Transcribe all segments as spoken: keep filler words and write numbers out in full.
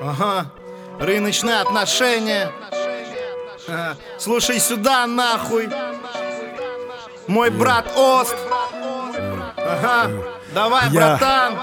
Ага, рыночные отношения. Ага. Слушай сюда, нахуй. Мой брат Ост. Ага, давай, Я. братан.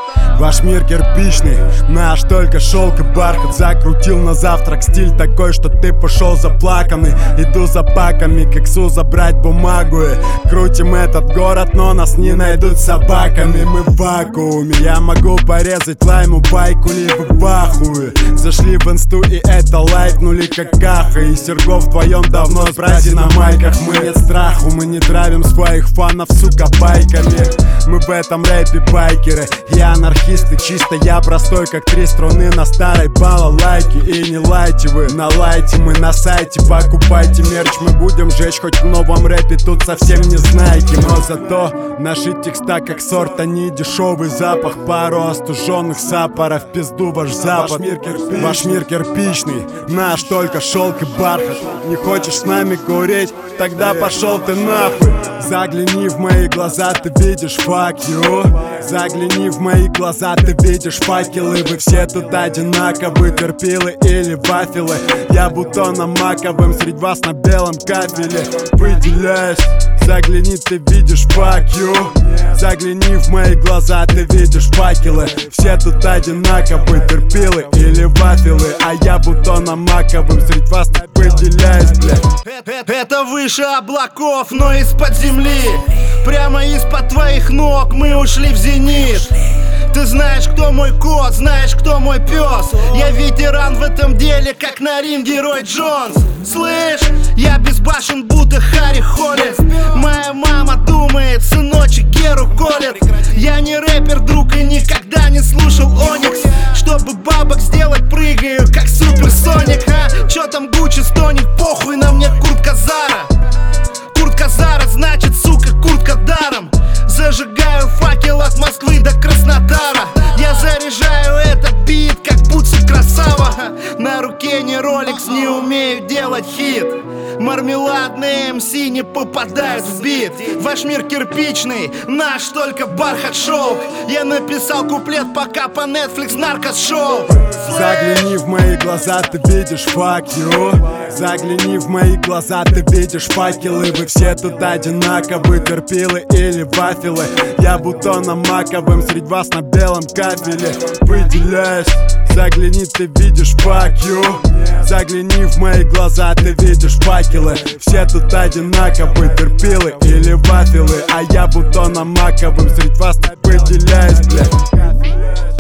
Ваш мир кирпичный, наш только шелк и бархат. Закрутил на завтрак стиль такой, что ты пошел заплаканный. Иду за паками, к иксу забрать бумагу и крутим этот город, но нас не найдут собаками. Мы в вакууме, я могу порезать лайму байку, либо в ахуе. Зашли в инсту и это лайкнули как каха. И Сергов вдвоем давно с брази на майках. Мы нет страху, мы не травим своих фанов, сука, байками. Мы в этом рэпе байкеры, я анархисты, чисто я простой, как три струны на старой балалайке. И не лайте вы, на лайте мы на сайте, покупайте мерч. Мы будем жечь хоть в новом рэпе, тут совсем не знаете. Но зато наши текста как сорт, они дешевый запах. Пару остуженных сапоров, пизду ваш запад. Ваш мир кирпичный, ваш мир кирпичный, наш только шелк и бархат. Не хочешь с нами курить? Тогда пошел ты нахуй. Загляни в мои глаза, ты видишь fuck you. Загляни в мои глаза, ты видишь факелы. Вы все тут одинаковы, терпилы или вафелы. Я бутоном маковым, среди вас на белом кафеле выделяюсь. Загляни, ты видишь fuck you. Загляни в мои глаза, ты видишь факелы. Все тут одинаковы, терпилы или вафелы. А я бутоном маковым, среди вас не выделяюсь, блядь. Это выше облаков, но из-под земли. Прямо из-под твоих ног мы ушли в зенит. Ты знаешь, кто мой кот, знаешь, кто мой пес. Я ветеран в этом деле, как на ринге Рой Джонс. Слышь, я безбашен, будто Харри Холлис. Моя мама думает, сыночек Геру колет. Я не рэпер, друг, и никогда не слушал Оникс. Чтобы бабок сделать, прыгаю, как суперсоник. А? Чё там Гуччи, стоник, похуй, на мне куртка Зара. Куртка Зара, значит, сука, куртка даром. Зажигаю факел от Москвы до Краснодара. Я заряжаю этот бит, как бутсы красава. На руке не Rolex, не умею делать хит. Мармеладные эм си не попадают в бит. Ваш мир кирпичный, наш только бархат шелк. Я написал куплет, пока по Netflix наркос шоу. Загляни в мои глаза, ты видишь fuck you. Загляни в мои глаза, ты видишь факелы. Вы все тут одинаковы, терпилы или вафелы. Я бутоном маковым, среди вас на белом кафеле выделяюсь. Загляни, ты видишь fuck you. Загляни в мои глаза, ты видишь факелы. Все тут одинаковы, терпилы или вафелы. А я бутоном маковым, среди вас не выделяюсь, блядь.